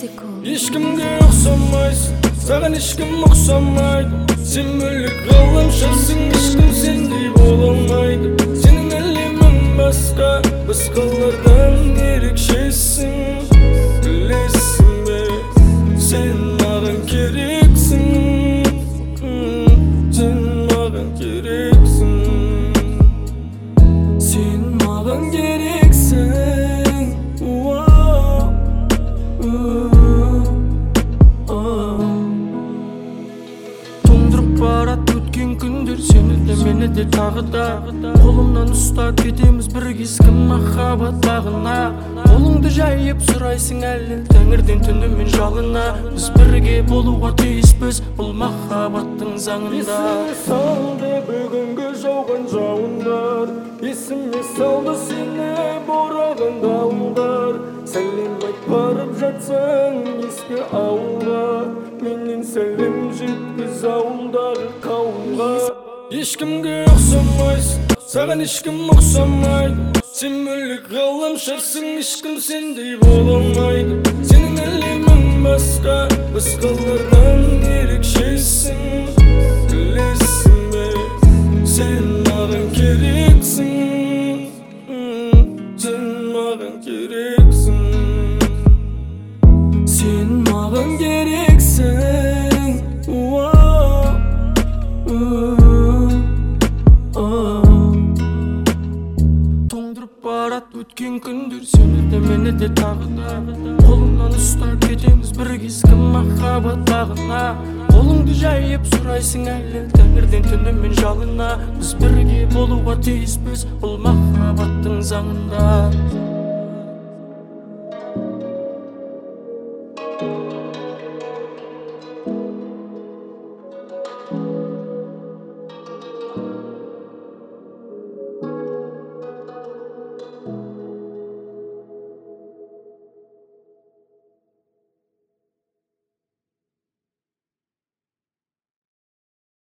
Ешкімге ұқсамайсың, саған ешкім ұқсамайды. Сен бөлек ғаламшарсың, ешкім сендей бола алмайды. Сенің әлемің басқа, басқалардан ерекшесің. Білесің бе, сен маған керексің. Сен маған керексің. Сен маған керексің. Тоңдырып барат өткен күндер, сені де мені де тағы да. Қолымнан ұстап кетеміз бір кескі махаббат бағына. Қолыңды жайып сұрайсың әлі тәңірден түнімен жалына. Біз бірге болуға тиіспіз бұл махаббаттың заңында. Есіме салды бүгінгі жауған жауындар, есіме салды сені бораған дауылдар. Сәлем айт барып жатсаң ескі ауылға, менен сәлем жеткіз ауылдағы қауымға. Ешкімге ұқсамайсың, саған ешкім ұқсамайды. Сен бөлек ғаламшарсың, ешкім сендей бола алмайды. Сенің әлемің басқа, басқалардан ерекшесің. Білесің бе, сен маған керексің. Сен маған керексің. Сен маған керексің. Тоңдырып барат өткен күндер, сені де мені де тағы да. Қолымнан ұстап кетеміз бір кескі махаббат бағына. Қолыңды жайып сұрайсың әлі тәңірден түнімен жалына. Біз бірге болуға тиіспіз бұл махаббаттың заңында.